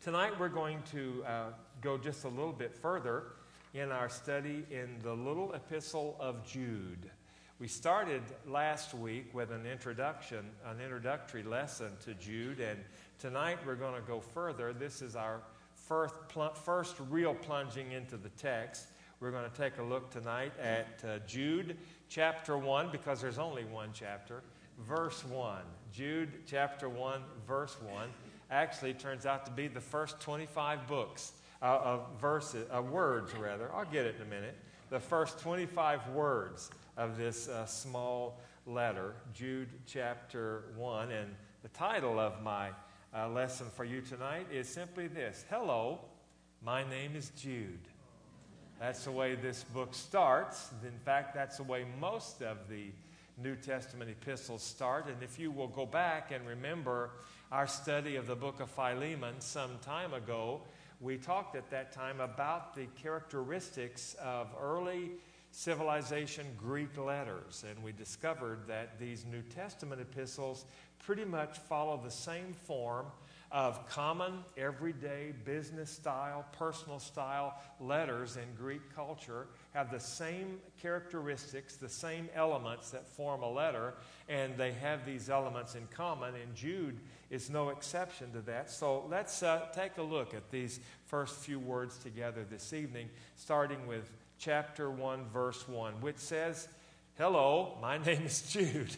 Tonight we're going to go just a little bit further in our study in the little epistle of Jude. We started last week with an introductory lesson to Jude, and tonight we're going to go further. This is our first real plunging into the text. We're going to take a look tonight at Jude chapter 1, because there's only one chapter, verse 1. Jude chapter 1, verse 1. Actually turns out to be the first 25 words. I'll get it in a minute. The first 25 words of this small letter, Jude chapter 1. And the title of my lesson for you tonight is simply this: Hello, my name is Jude. That's the way this book starts. In fact, that's the way most of the New Testament epistles start. And if you will go back and remember our study of the book of Philemon some time ago, we talked at that time about the characteristics of early civilization Greek letters. And we discovered that these New Testament epistles pretty much follow the same form of common, everyday, business style, personal style letters in Greek culture, have the same characteristics, the same elements that form a letter, and they have these elements in common, and Jude is no exception to that. So let's take a look at these first few words together this evening, starting with chapter 1, verse 1, which says, Hello, my name is Jude.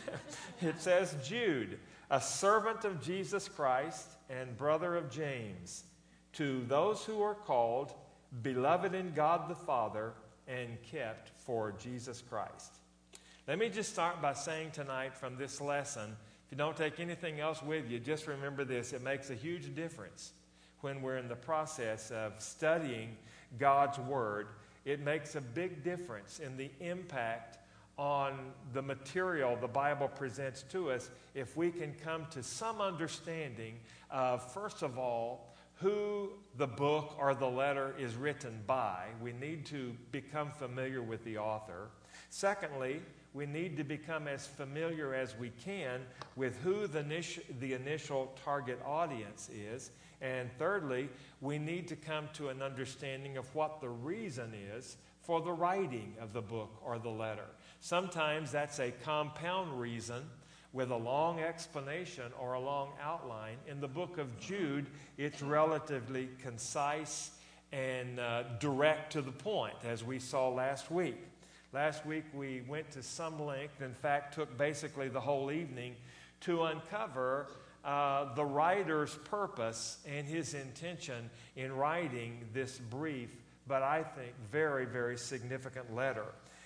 It says, Jude, a servant of Jesus Christ and brother of James, to those who are called, beloved in God the Father, and kept for Jesus Christ. Let me just start by saying tonight from this lesson, if you don't take anything else with you, just remember this: it makes a huge difference when we're in the process of studying God's Word. It makes a big difference in the impact on the material the Bible presents to us if we can come to some understanding of, first of all, who the book or the letter is written by. We need to become familiar with the author. Secondly, we need to become as familiar as we can with who the initial target audience is. And thirdly, we need to come to an understanding of what the reason is for the writing of the book or the letter. Sometimes that's a compound reason with a long explanation or a long outline. In the book of Jude, it's relatively concise and direct to the point, as we saw last week. Last week we went to some length, in fact took basically the whole evening, to uncover the writer's purpose and his intention in writing this brief, but I think very, very significant letter.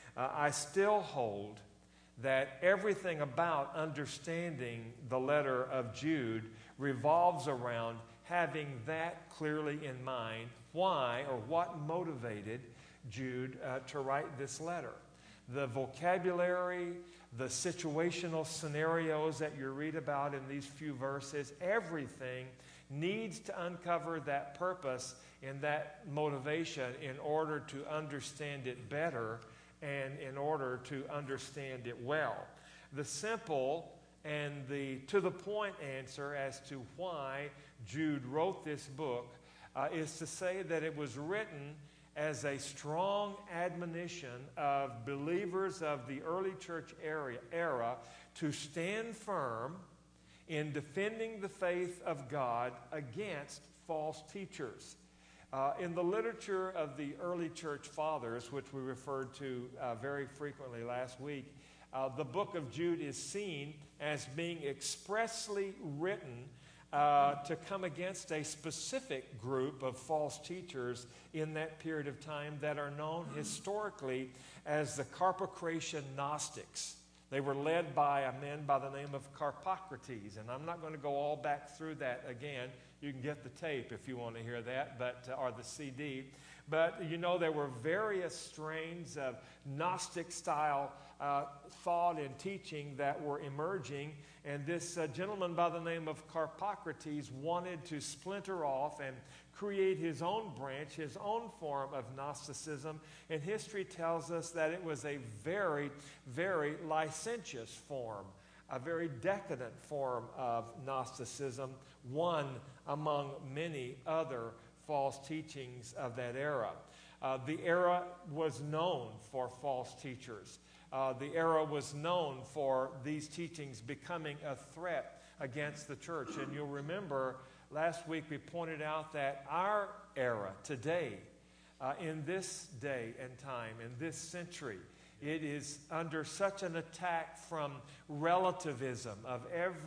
I still hold that everything about understanding the letter of Jude revolves around having that clearly in mind, why or what motivated Jude to write this letter. The vocabulary, the situational scenarios that you read about in these few verses, everything needs to uncover that purpose and that motivation in order to understand it better and in order to understand it well. The simple and the to-the-point answer as to why Jude wrote this book is to say that it was written as a strong admonition of believers of the early church era to stand firm in defending the faith of God against false teachers. In the literature of the early church fathers, which we referred to very frequently last week, the book of Jude is seen as being expressly written to come against a specific group of false teachers in that period of time that are known historically as the Carpocratian Gnostics. They were led by a man by the name of Carpocrates, and I'm not going to go all back through that again. You can get the tape if you want to hear that, or the CD. But, you know, there were various strains of Gnostic-style thought and teaching that were emerging, and this gentleman by the name of Carpocrates wanted to splinter off and create his own branch, his own form of Gnosticism, and history tells us that it was a very, very licentious form a very decadent form of Gnosticism, one among many other false teachings of that era. The era was known for false teachers. The era was known for these teachings becoming a threat against the church. And you'll remember last week we pointed out that our era today, in this day and time, in this century, it is under such an attack from relativism of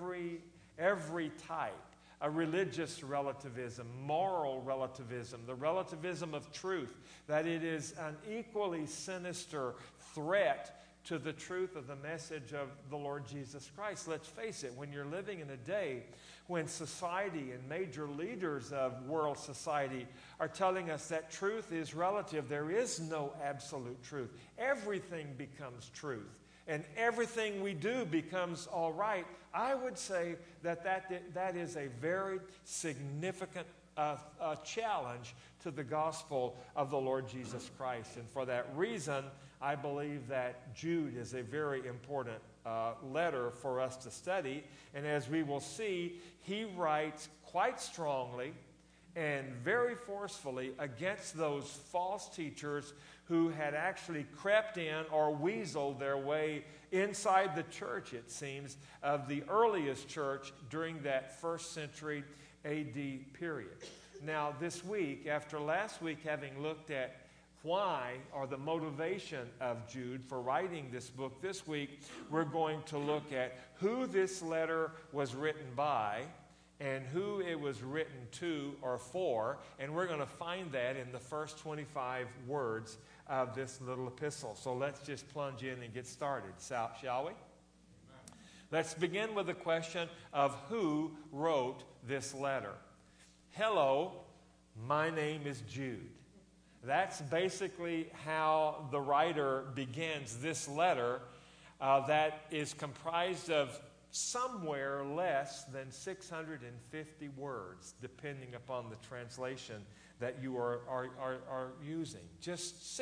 every type. A religious relativism, moral relativism, the relativism of truth, that it is an equally sinister threat to the truth of the message of the Lord Jesus Christ. Let's face it, when you're living in a day when society and major leaders of world society are telling us that truth is relative, there is no absolute truth. Everything becomes truth, and everything we do becomes all right. I would say that is a very significant challenge to the gospel of the Lord Jesus Christ. And for that reason, I believe that Jude is a very important letter for us to study. And as we will see, he writes quite strongly and very forcefully against those false teachers who had actually crept in or weaseled their way inside the church, it seems, of the earliest church during that first century A.D. period. Now, this week, after last week having looked at why or the motivation of Jude for writing this book, this week we're going to look at who this letter was written by and who it was written to or for, and we're going to find that in the first 25 words of this little epistle. So let's just plunge in and get started, shall we? Amen. Let's begin with the question of who wrote this letter. Hello, my name is Jude. That's basically how the writer begins this letter that is comprised of somewhere less than 650 words, depending upon the translation that you are using. Just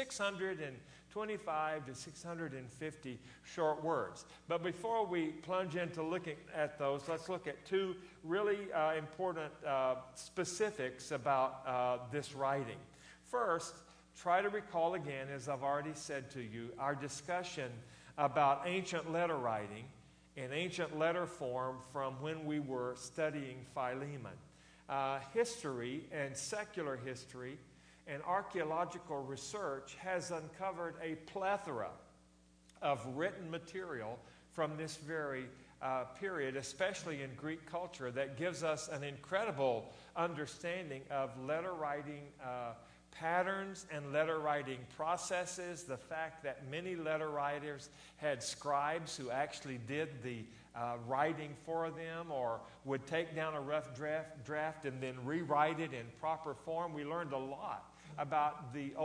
625 to 650 short words. But before we plunge into looking at those, let's look at two really important specifics about this writing. First, try to recall again, as I've already said to you, our discussion about ancient letter writing and ancient letter form from when we were studying Philemon. History and secular history and archaeological research has uncovered a plethora of written material from this very period, especially in Greek culture, that gives us an incredible understanding of letter writing patterns and letter writing processes, the fact that many letter writers had scribes who actually did the writing for them or would take down a rough draft and then rewrite it in proper form. We learned a lot about the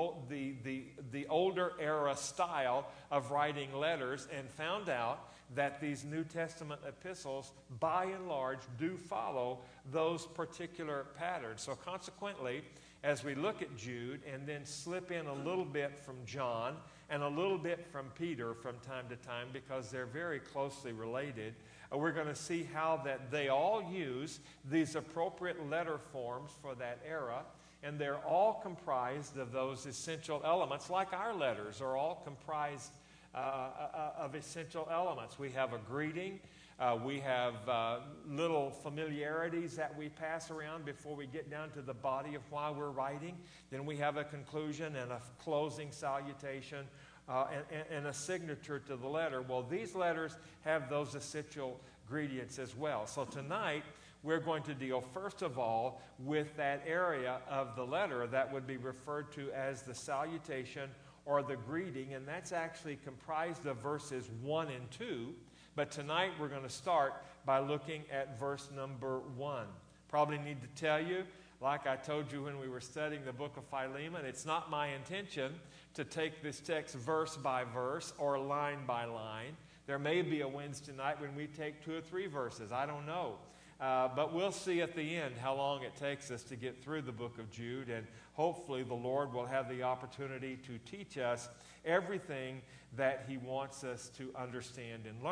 older era style of writing letters and found out that these New Testament epistles, by and large, do follow those particular patterns. So consequently, as we look at Jude and then slip in a little bit from John and a little bit from Peter from time to time, because they're very closely related, we're going to see how that they all use these appropriate letter forms for that era, and they're all comprised of those essential elements, like our letters are all comprised of essential elements. We have a greeting. We have little familiarities that we pass around before we get down to the body of why we're writing. Then we have a conclusion and a closing salutation and a signature to the letter. Well, these letters have those essential ingredients as well. So tonight, we're going to deal, first of all, with that area of the letter that would be referred to as the salutation or the greeting, and that's actually comprised of verses 1 and 2. But tonight we're going to start by looking at verse number 1. Probably need to tell you, like I told you when we were studying the book of Philemon, it's not my intention to take this text verse by verse or line by line. There may be a Wednesday night when we take 2 or 3 verses. I don't know. But we'll see at the end how long it takes us to get through the book of Jude, and hopefully the Lord will have the opportunity to teach us everything that He wants us to understand and learn.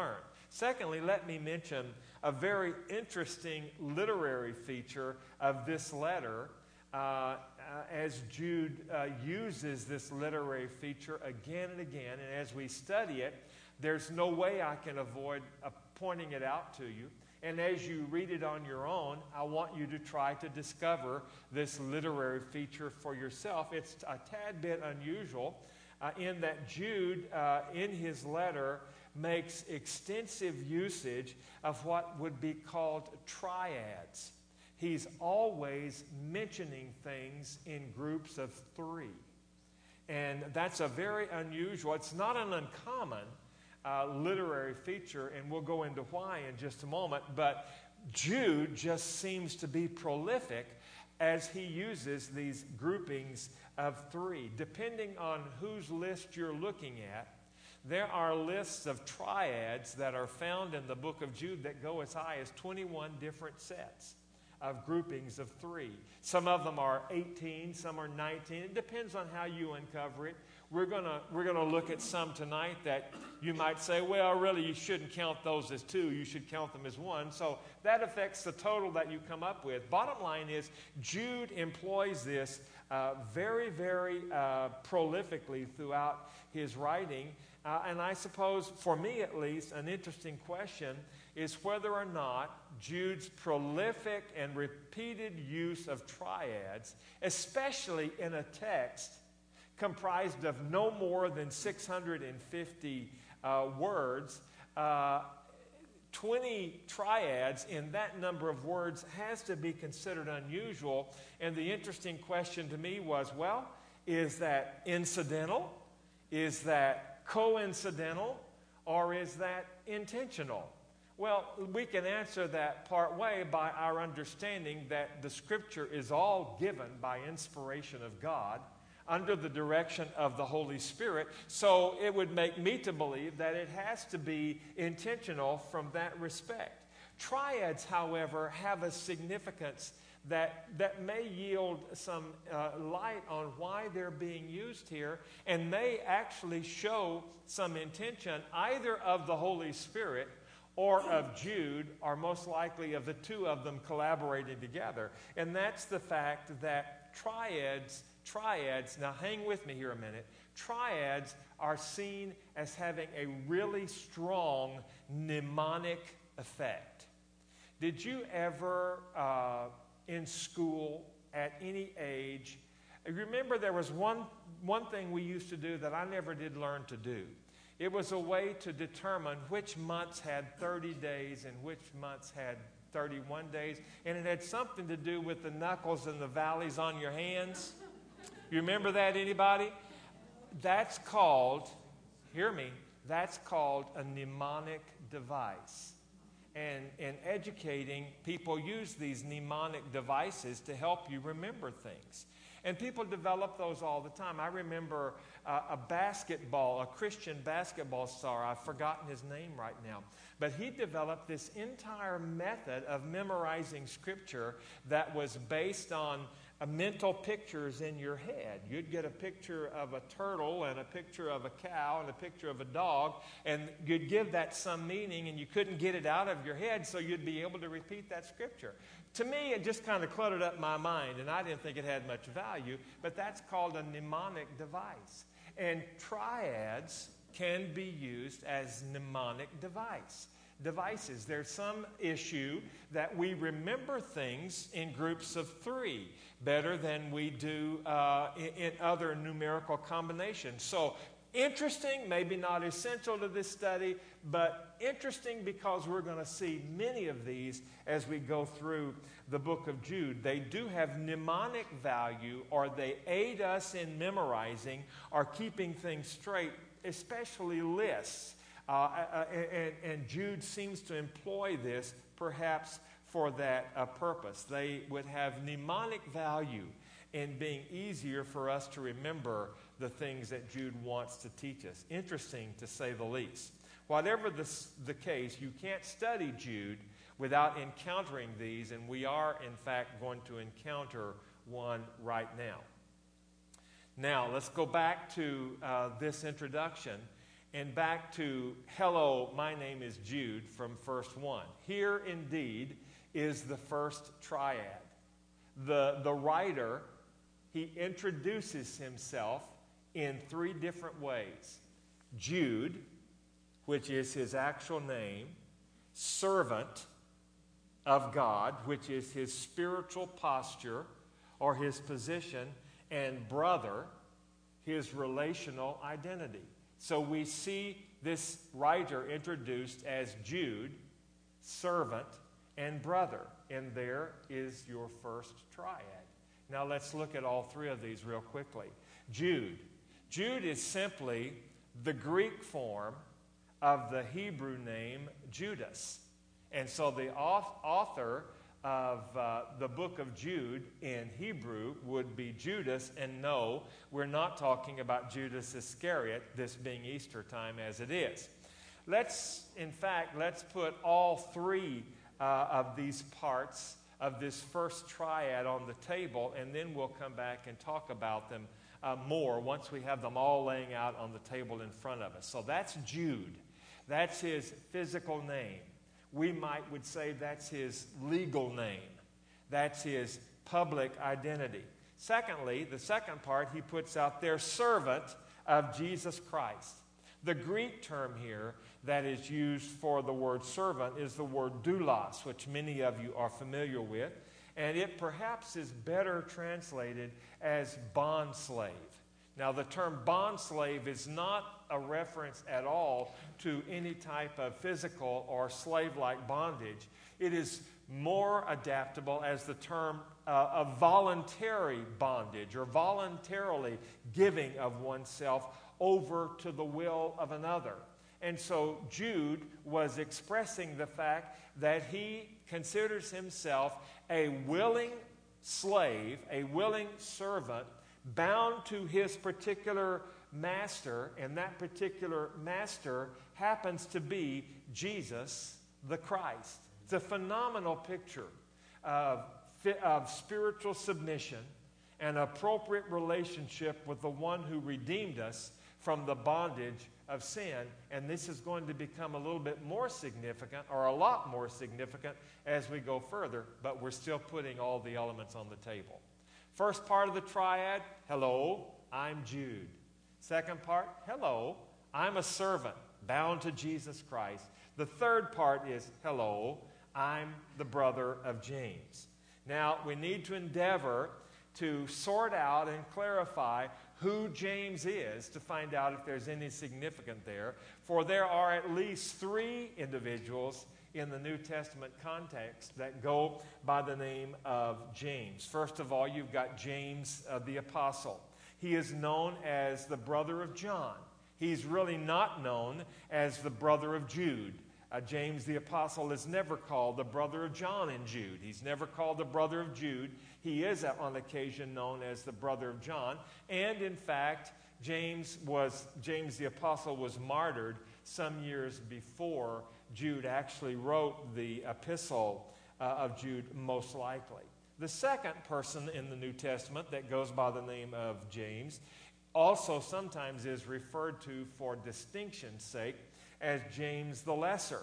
Secondly, let me mention a very interesting literary feature of this letter as Jude uses this literary feature again and again. And as we study it, there's no way I can avoid pointing it out to you. And as you read it on your own, I want you to try to discover this literary feature for yourself. It's a tad bit unusual in that Jude, in his letter, makes extensive usage of what would be called triads. He's always mentioning things in groups of three. And that's a very unusual, it's not an uncommon literary feature, and we'll go into why in just a moment, but Jude just seems to be prolific as he uses these groupings of three. Depending on whose list you're looking at, there are lists of triads that are found in the book of Jude that go as high as 21 different sets of groupings of three. Some of them are 18, some are 19. It depends on how you uncover it. We're gonna look at some tonight that you might say, well, really, you shouldn't count those as two. You should count them as one. So that affects the total that you come up with. Bottom line is, Jude employs this very, very prolifically throughout his writing. And I suppose, for me at least, an interesting question is whether or not Jude's prolific and repeated use of triads, especially in a text comprised of no more than 650 words, 20 triads in that number of words has to be considered unusual. And the interesting question to me was, well, is that incidental? Is that coincidental? Or is that intentional? Well, we can answer that part way by our understanding that the Scripture is all given by inspiration of God under the direction of the Holy Spirit. So it would make me to believe that it has to be intentional from that respect. Triads, however, have a significance that may yield some light on why they're being used here, and may actually show some intention either of the Holy Spirit or of Jude, or most likely of the two of them collaborating together. And that's the fact that triads, now hang with me here a minute, triads are seen as having a really strong mnemonic effect. Did you ever, in school, at any age, remember there was one thing we used to do that I never did learn to do. It was a way to determine which months had 30 days and which months had 31 days. And it had something to do with the knuckles and the valleys on your hands. You remember that, anybody? That's called, hear me, that's called a mnemonic device. And in educating, people use these mnemonic devices to help you remember things. And people develop those all the time. I remember a Christian basketball star, I've forgotten his name right now, but he developed this entire method of memorizing Scripture that was based on mental pictures in your head. You'd get a picture of a turtle and a picture of a cow and a picture of a dog, and you'd give that some meaning, and you couldn't get it out of your head, so you'd be able to repeat that Scripture. To me, it just kind of cluttered up my mind, and I didn't think it had much value, but that's called a mnemonic device. And triads can be used as mnemonic devices. There's some issue that we remember things in groups of three better than we do in other numerical combinations. So interesting, maybe not essential to this study, but interesting because we're going to see many of these as we go through the book of Jude. They do have mnemonic value, or they aid us in memorizing or keeping things straight, especially lists. And Jude seems to employ this perhaps for that purpose. They would have mnemonic value in being easier for us to remember the things that Jude wants to teach us. Interesting, to say the least. Whatever the case, you can't study Jude without encountering these, and we are, in fact, going to encounter one right now. Now, let's go back to this introduction and back to, hello, my name is Jude from verse 1. Here indeed is the first triad. The writer, he introduces himself in three different ways. Jude, which is his actual name, servant of God, which is his spiritual posture or his position, and brother, his relational identity. So we see this writer introduced as Jude, servant, and brother. And there is your first triad. Now let's look at all three of these real quickly. Jude. Jude is simply the Greek form of the Hebrew name Judas. And so the author of the book of Jude in Hebrew would be Judas. And no, we're not talking about Judas Iscariot, this being Easter time as it is. Let's put all three of these parts of this first triad on the table, and then we'll come back and talk about them more once we have them all laying out on the table in front of us. So that's Jude. That's his physical name. We would say that's his legal name. That's his public identity. Secondly, the second part he puts out there, servant of Jesus Christ. The Greek term here that is used for the word servant is the word doulos, which many of you are familiar with, and it perhaps is better translated as bondslave. Now, the term bondslave is not a reference at all to any type of physical or slave-like bondage. It is more adaptable as the term of voluntary bondage or voluntarily giving of oneself over to the will of another. And so Jude was expressing the fact that he considers himself a willing slave, a willing servant, bound to his particular master, and that particular master happens to be Jesus the Christ. It's a phenomenal picture of spiritual submission and appropriate relationship with the one who redeemed us from the bondage of sin. And this is going to become a little bit more significant, or a lot more significant, as we go further, but we're still putting all the elements on the table. First part of the triad, hello, I'm Jude. Second part, hello, I'm a servant bound to Jesus Christ. The third part is, hello, I'm the brother of James. Now, we need to endeavor to sort out and clarify who James is to find out if there's any significance there. For there are at least three individuals in the New Testament context that go by the name of James. First of all, you've got James the Apostle. He is known as the brother of John. He's really not known as the brother of Jude. James the Apostle is never called the brother of John and Jude. He's never called the brother of Jude. He is on occasion known as the brother of John. And in fact, James the Apostle was martyred some years before Jude actually wrote the epistle of Jude, most likely. The second person in the New Testament that goes by the name of James also sometimes is referred to for distinction's sake as James the Lesser,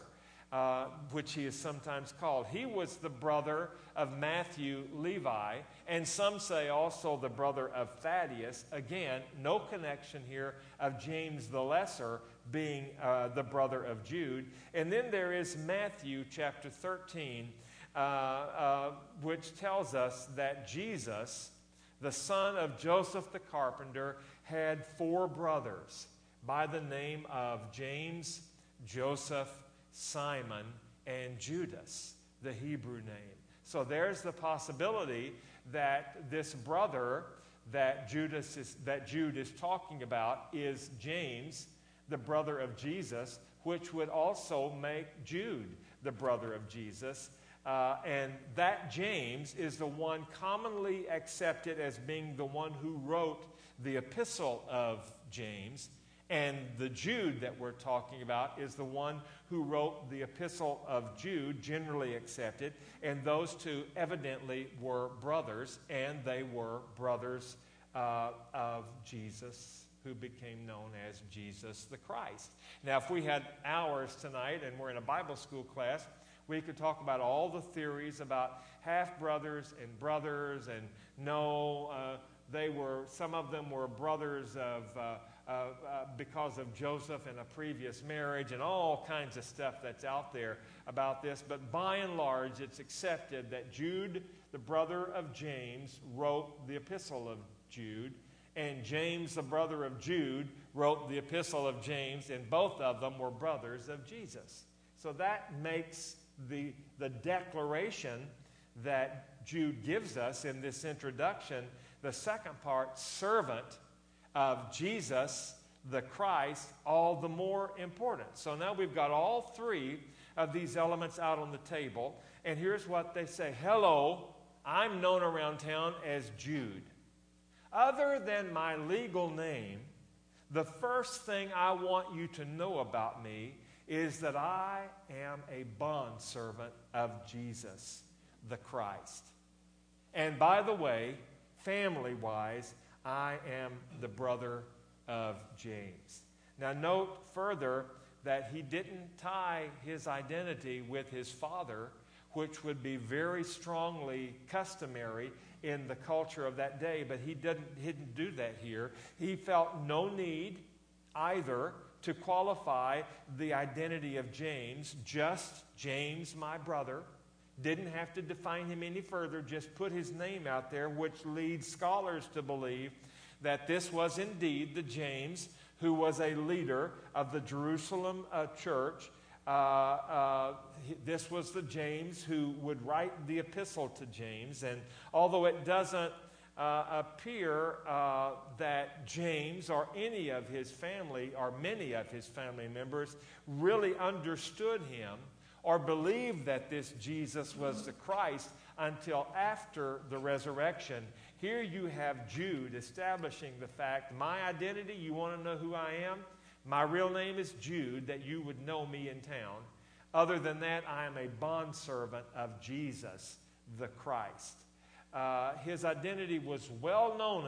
which he is sometimes called. He was the brother of Matthew, Levi, and some say also the brother of Thaddeus. Again, no connection here of James the Lesser being the brother of Jude. And then there is Matthew chapter 13, which tells us that Jesus, the son of Joseph the carpenter, had four brothers by the name of James, Joseph, Simon, and Judas, the Hebrew name. So there's the possibility that this brother that Jude is talking about is James, the brother of Jesus, which would also make Jude the brother of Jesus. And that James is the one commonly accepted as being the one who wrote the epistle of James. And the Jude that we're talking about is the one who wrote the epistle of Jude, generally accepted. And those two evidently were brothers, and they were brothers of Jesus who became known as Jesus the Christ. Now, if we had hours tonight and we're in a Bible school class, we could talk about all the theories about half-brothers and brothers, and some of them were brothers because of Joseph and a previous marriage, and all kinds of stuff that's out there about this. But by and large, it's accepted that Jude, the brother of James, wrote the Epistle of Jude, and James, the brother of Jude, wrote the Epistle of James, and both of them were brothers of Jesus. So that makes the declaration that Jude gives us in this introduction, the second part, servant of Jesus the Christ, all the more important. So now we've got all three of these elements out on the table, and here's what they say. Hello, I'm known around town as Jude. Other than my legal name, the first thing I want you to know about me is that I am a bondservant of Jesus the Christ. And by the way, family-wise, I am the brother of James. Now note further that he didn't tie his identity with his father, which would be very strongly customary in the culture of that day, but he didn't do that here. He felt no need either to qualify the identity of James, just James, my brother. Didn't have to define him any further, just put his name out there, which leads scholars to believe that this was indeed the James who was a leader of the Jerusalem church. This was the James who would write the epistle to James. And although it doesn't appear that James or any of his family or many of his family members really understood him or believed that this Jesus was the Christ until after the resurrection, here you have Jude establishing the fact, my identity, you want to know who I am? My real name is Jude, that you would know me in town. Other than that, I am a bondservant of Jesus the Christ. His identity was well known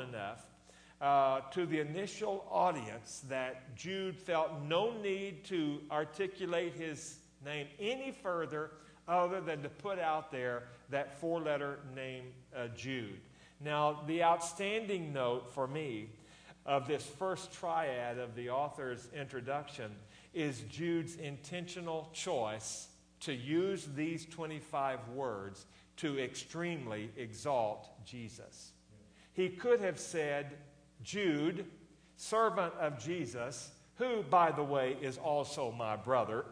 enough to the initial audience that Jude felt no need to articulate his name any further other than to put out there that four-letter name Jude. Now, the outstanding note for me of this first triad of the author's introduction is Jude's intentional choice to use these 25 words to extremely exalt Jesus. He could have said, Jude, servant of Jesus, who, by the way, is also my brother,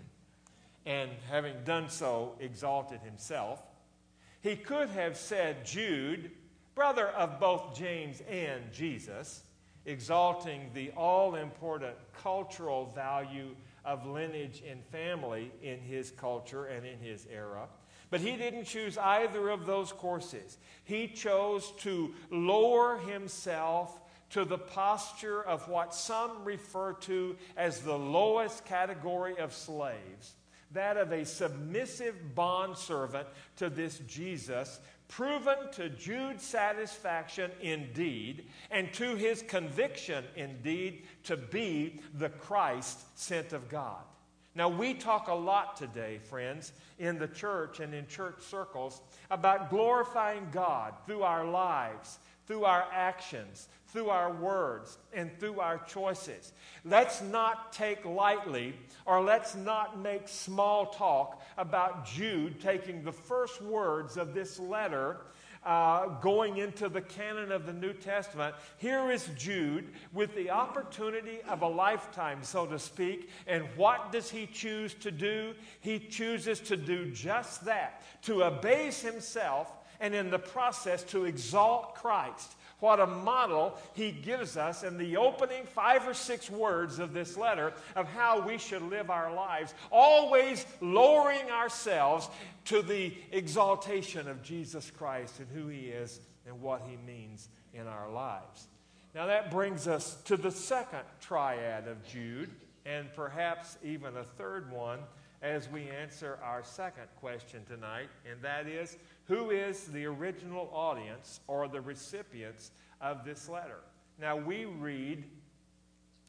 and having done so, exalted himself. He could have said, Jude, brother of both James and Jesus, exalting the all-important cultural value of lineage and family in his culture and in his era. But he didn't choose either of those courses. He chose to lower himself to the posture of what some refer to as the lowest category of slaves, that of a submissive bondservant to this Jesus, proven to Jude's satisfaction indeed, and to his conviction indeed to be the Christ sent of God. Now, we talk a lot today, friends, in the church and in church circles about glorifying God through our lives, through our actions, through our words, and through our choices. Let's not take lightly, or let's not make small talk about Jude taking the first words of this letter going into the canon of the New Testament. Here is Jude with the opportunity of a lifetime, so to speak. And what does he choose to do? He chooses to do just that, to abase himself, and in the process to exalt Christ. What a model he gives us in the opening 5 or 6 words of this letter of how we should live our lives, always lowering ourselves to the exaltation of Jesus Christ and who he is and what he means in our lives. Now that brings us to the second triad of Jude, and perhaps even a third one as we answer our second question tonight, and that is, who is the original audience or the recipients of this letter? Now, we read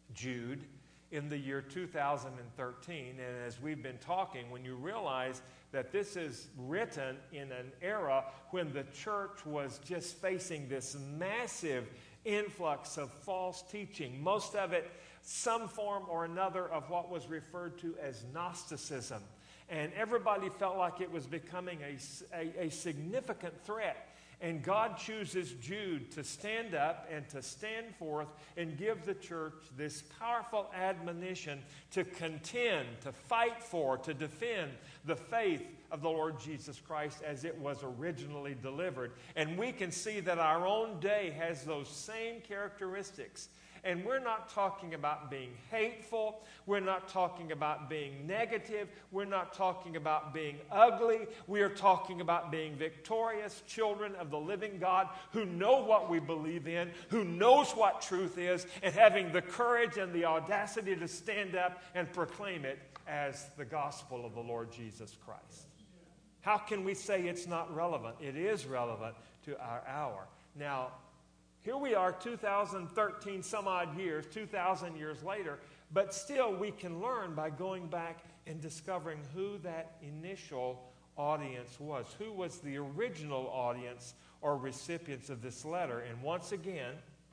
Jude in the year 2013. And as we've been talking, when you realize that this is written in an era when the church was just facing this massive influx of false teaching, most of it some form or another of what was referred to as Gnosticism. And everybody felt like it was becoming a significant threat. And God chooses Jude to stand up and to stand forth and give the church this powerful admonition to contend, to fight for, to defend the faith of the Lord Jesus Christ as it was originally delivered. And we can see that our own day has those same characteristics. And we're not talking about being hateful. We're not talking about being negative. We're not talking about being ugly. We are talking about being victorious children of the living God who know what we believe in, who knows what truth is, and having the courage and the audacity to stand up and proclaim it as the gospel of the Lord Jesus Christ. How can we say it's not relevant? It is relevant to our hour. Now, here we are 2013 some odd years, 2,000 years later, but still we can learn by going back and discovering who that initial audience was. Who was the original audience or recipients of this letter? And once again,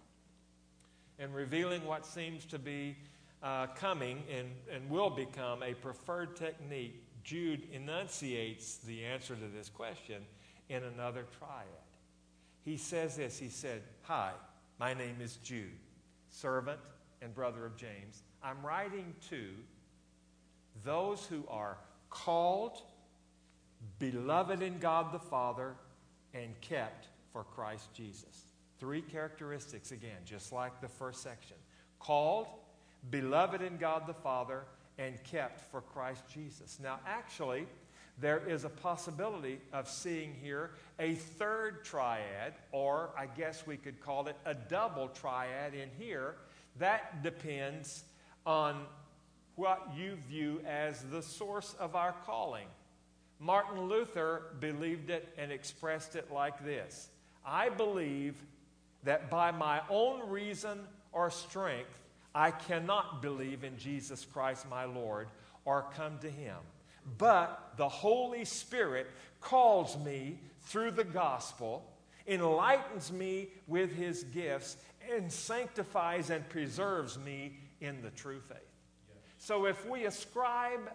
in revealing what seems to be coming and will become a preferred technique, Jude enunciates the answer to this question in another triad. He says this, he said, "Hi, my name is Jude, servant and brother of James. I'm writing to those who are called, beloved in God the Father, and kept for Christ Jesus." Three characteristics again, just like the first section. Called, beloved in God the Father, and kept for Christ Jesus. Now, actually, there is a possibility of seeing here a third triad, or I guess we could call it a double triad in here. That depends on what you view as the source of our calling. Martin Luther believed it and expressed it like this: "I believe that by my own reason or strength, I cannot believe in Jesus Christ my Lord or come to Him. But the Holy Spirit calls me through the gospel, enlightens me with His gifts, and sanctifies and preserves me in the true faith." Yes. So if we ascribe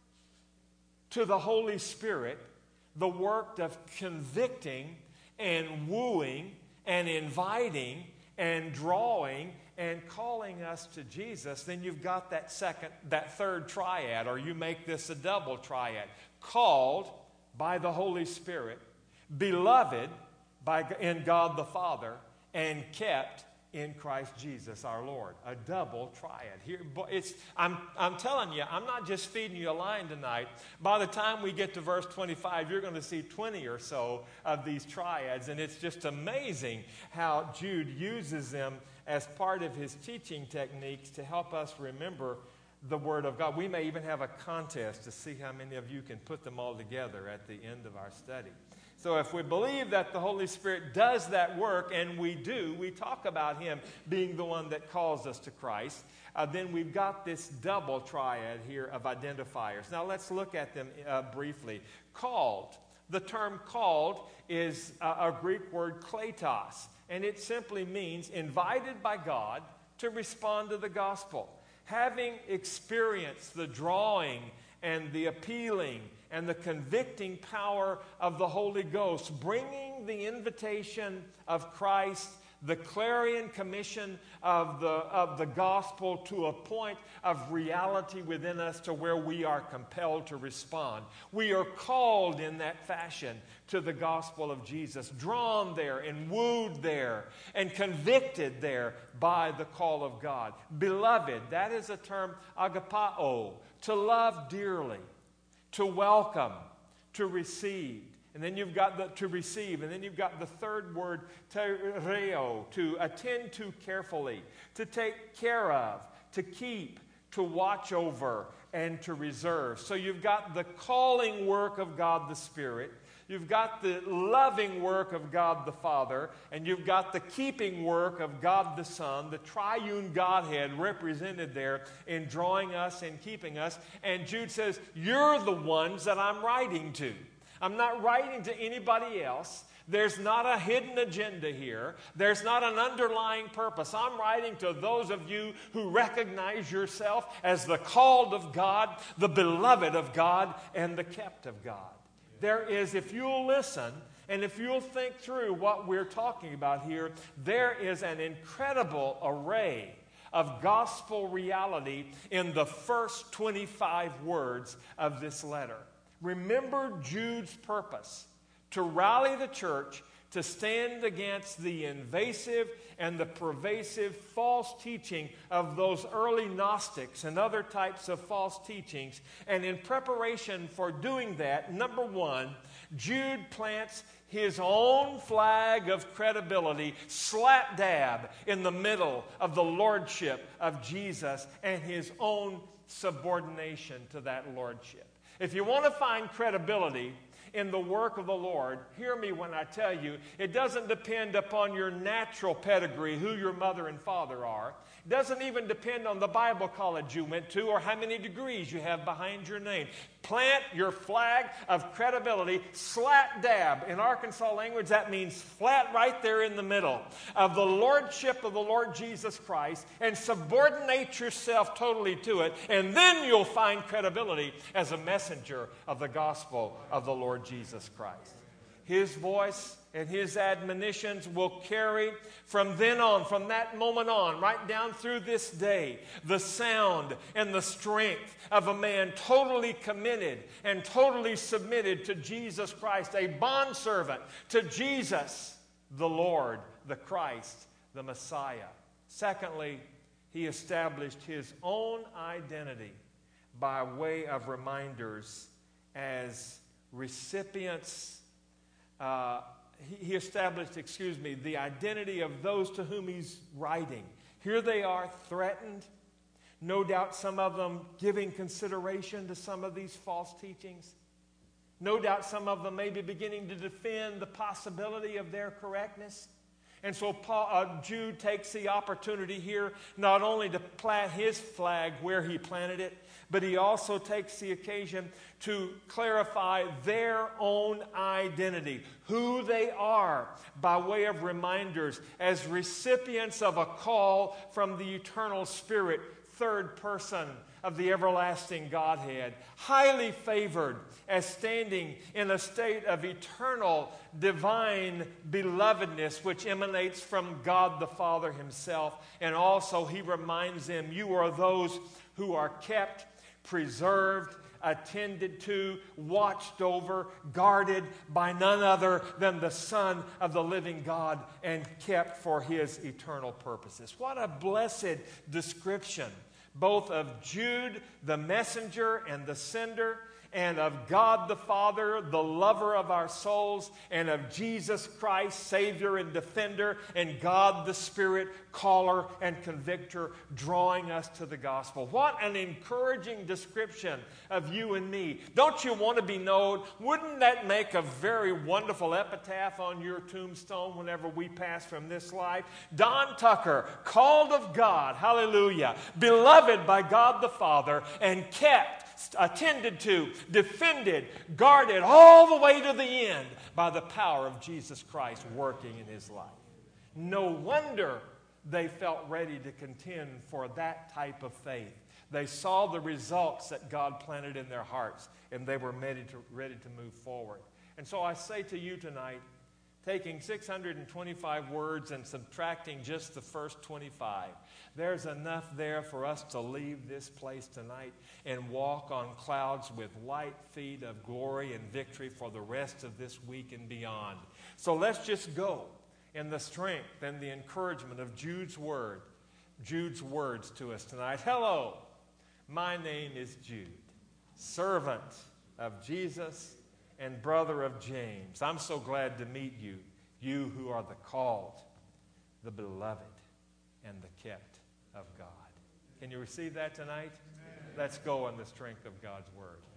to the Holy Spirit the work of convicting and wooing and inviting and drawing and calling us to Jesus, then you've got that third triad, or you make this a double triad. Called by the Holy Spirit, beloved in God the Father, and kept in Christ Jesus our Lord. A double triad. Here, I'm telling you, I'm not just feeding you a line tonight. By the time we get to verse 25, you're going to see 20 or so of these triads, and it's just amazing how Jude uses them as part of his teaching techniques to help us remember the Word of God. We may even have a contest to see how many of you can put them all together at the end of our study. So if we believe that the Holy Spirit does that work, and we do, we talk about Him being the one that calls us to Christ, then we've got this double triad here of identifiers. Now let's look at them briefly. Called. The term called is a Greek word kletos, and it simply means invited by God to respond to the gospel. Having experienced the drawing and the appealing and the convicting power of the Holy Ghost, bringing the invitation of Christ, the clarion commission of the gospel to a point of reality within us to where we are compelled to respond. We are called in that fashion to the gospel of Jesus, drawn there and wooed there and convicted there by the call of God. Beloved, that is a term, agapao, to love dearly, to welcome, to receive. And then you've got the to receive. And then you've got the third word, tereo, to attend to carefully, to take care of, to keep, to watch over, and to reserve. So you've got the calling work of God the Spirit. You've got the loving work of God the Father, and you've got the keeping work of God the Son, the triune Godhead represented there in drawing us and keeping us. And Jude says, you're the ones that I'm writing to. I'm not writing to anybody else. There's not a hidden agenda here. There's not an underlying purpose. I'm writing to those of you who recognize yourself as the called of God, the beloved of God, and the kept of God. There is, if you'll listen and if you'll think through what we're talking about here, there is an incredible array of gospel reality in the first 25 words of this letter. Remember Jude's purpose: to rally the church to stand against the invasive and the pervasive false teaching of those early Gnostics and other types of false teachings. And in preparation for doing that, number one, Jude plants his own flag of credibility slap dab in the middle of the lordship of Jesus and his own subordination to that lordship. If you want to find credibility in the work of the Lord, hear me when I tell you, it doesn't depend upon your natural pedigree, who your mother and father are. It doesn't even depend on the Bible college you went to or how many degrees you have behind your name. Plant your flag of credibility slap dab. In Arkansas language, that means flat right there in the middle of the lordship of the Lord Jesus Christ, and subordinate yourself totally to it, and then you'll find credibility as a messenger of the gospel of the Lord Jesus Christ. His voice and his admonitions will carry from then on, from that moment on, right down through this day, the sound and the strength of a man totally committed and totally submitted to Jesus Christ, a bondservant to Jesus, the Lord, the Christ, the Messiah. Secondly, he established his own identity by way of reminders as recipients. He established, the identity of those to whom he's writing. Here they are, threatened. No doubt some of them giving consideration to some of these false teachings. No doubt some of them may be beginning to defend the possibility of their correctness. And so Jude takes the opportunity here not only to plant his flag where he planted it, but he also takes the occasion to clarify their own identity, who they are, by way of reminders as recipients of a call from the eternal Spirit, third person of the everlasting Godhead, highly favored as standing in a state of eternal divine belovedness which emanates from God the Father himself. And also he reminds them, you are those who are kept, preserved, attended to, watched over, guarded by none other than the Son of the living God, and kept for his eternal purposes. What a blessed description, both of Jude, the messenger and the sender, and of God the Father, the lover of our souls, and of Jesus Christ, Savior and Defender, and God the Spirit, caller and convictor, drawing us to the gospel. What an encouraging description of you and me. Don't you want to be known? Wouldn't that make a very wonderful epitaph on your tombstone whenever we pass from this life? Don Tucker, called of God, hallelujah, beloved by God the Father, and kept, attended to, defended, guarded all the way to the end by the power of Jesus Christ working in his life. No wonder they felt ready to contend for that type of faith. They saw the results that God planted in their hearts, and they were ready to move forward. And so I say to you tonight, taking 625 words and subtracting just the first 25, there's enough there for us to leave this place tonight and walk on clouds with light feet of glory and victory for the rest of this week and beyond. So let's just go in the strength and the encouragement of Jude's words to us tonight. Hello, my name is Jude, servant of Jesus and brother of James. I'm so glad to meet you, you who are the called, the beloved, and the kept of God. Can you receive that tonight? Amen. Let's go in the strength of God's word.